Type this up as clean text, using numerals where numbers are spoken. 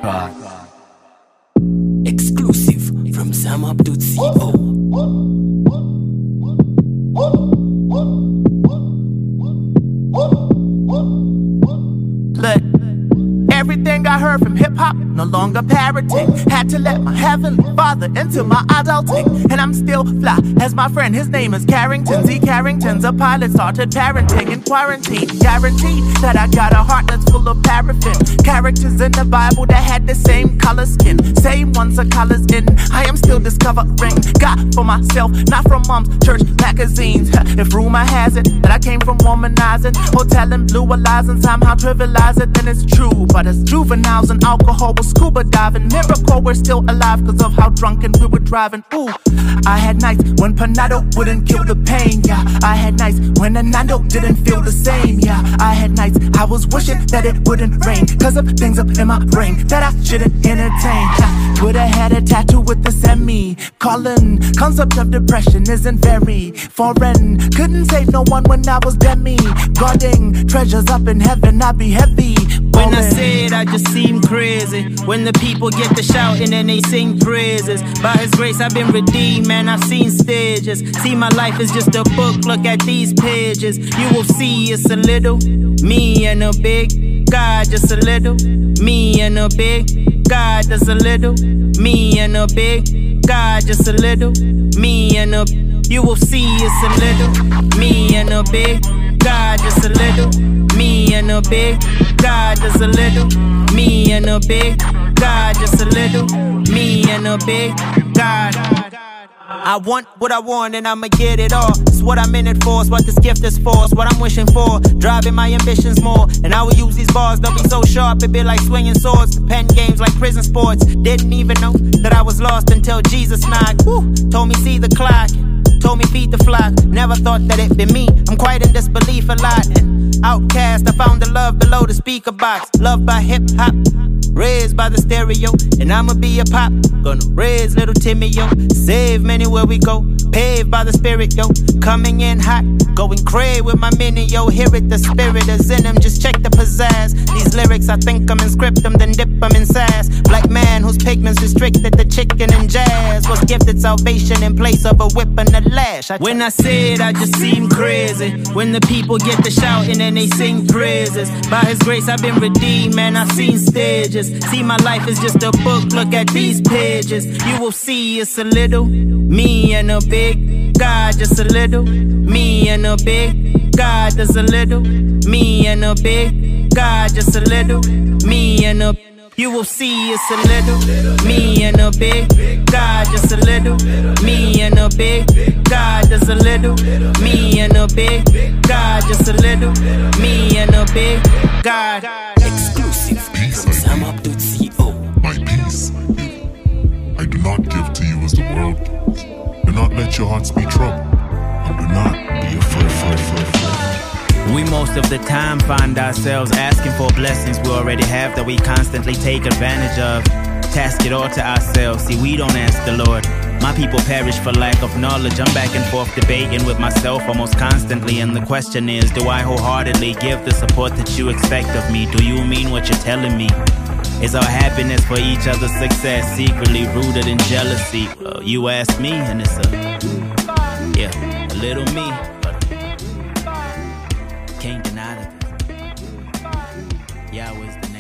God. Exclusive from SamUp.co. Look, everything I heard from hip-hop, no longer parroting. Had to let my heavenly father into my adulting. And I'm still fly as my friend, his name is Carrington. Z Carrington's a pilot, started parenting in quarantine. Guaranteed that I got a heart that's full of paraffin. Characters in the Bible that had the same color skin. Same ones the colors in. I am still discovering God for myself, not from mom's church magazines. If rumor has it that I came from womanizing or telling blue lies and somehow trivialize it, then it's true. But as juveniles and alcohol was scuba diving, miracle we're still alive cause of how drunken we were driving. Ooh, I had nights when Panado wouldn't kill the pain, yeah. I had nights when a Nando didn't feel the same, yeah. I had nights I was wishing that it wouldn't rain cause of things up in my brain that I shouldn't entertain. I would've had a tattoo with the semi-colon. Concept of depression isn't very foreign. Couldn't save no one when I was demi. Guarding treasures up in heaven, I'd be heavy. When I say it, I just seem crazy. When the people get to shouting and they sing praises. By His grace, I've been redeemed, man, I've seen stages. See, my life is just a book, look at these pages. You will see it's a little me and a big God, just a little me and a big God, just a little me and a big God, just a little me and a. You will see it's a little me and a big God, just a little me and a big God, just a little me and a big God, just a little me and a big God. I want what I want and I'ma get it all. It's what I'm in it for, it's what this gift is for, it's what I'm wishing for. Driving my ambitions more, and I will use these bars, they'll be so sharp, it be like swinging swords. Pen games like prison sports. Didn't even know that I was lost until Jesus knocked. Woo, told me see the clock, told me feed the flock. Never thought that it'd be me, I'm quite in disbelief a lot. And outcast, I found the love below the speaker box. Loved by hip-hop, raised by the stereo, and I'ma be a pop. Gonna raise little Timmy, yo. Save many where we go, paved by the spirit, yo. Coming in hot, going cray with my mini, yo. Hear it, the spirit is in him, just check the pizzazz. These lyrics, I think I'm in script them, then dip them in sass. Black man whose pigments restricted the chicken and jazz was gifted salvation in place of a whip and a lash. When I say it, I just seem crazy. When the people get to shouting and they sing praises. By His grace, I've been redeemed, man, I've seen stages. See, my life is just a book, look at these pages. You will see it's a little me and a big God, just a little me and a big God, just a little me and a big God, just a little me and a. You will see it's a little me and a big God, just a little me and a big God, just a little me and a big God, just a little me and a big God. Exclusive from SamUp.co. My peace I do not give to you as the world gives. Do not let your hearts be troubled, and do not be afraid. We most of the time find ourselves asking for blessings we already have that we constantly take advantage of. Task it all to ourselves, see we don't ask the Lord. My people perish for lack of knowledge. I'm back and forth debating with myself almost constantly, and the question is, do I wholeheartedly give the support that you expect of me? Do you mean what you're telling me? Is our happiness for each other's success secretly rooted in jealousy? You ask me, and it's a little me, but can't deny that Yahweh's the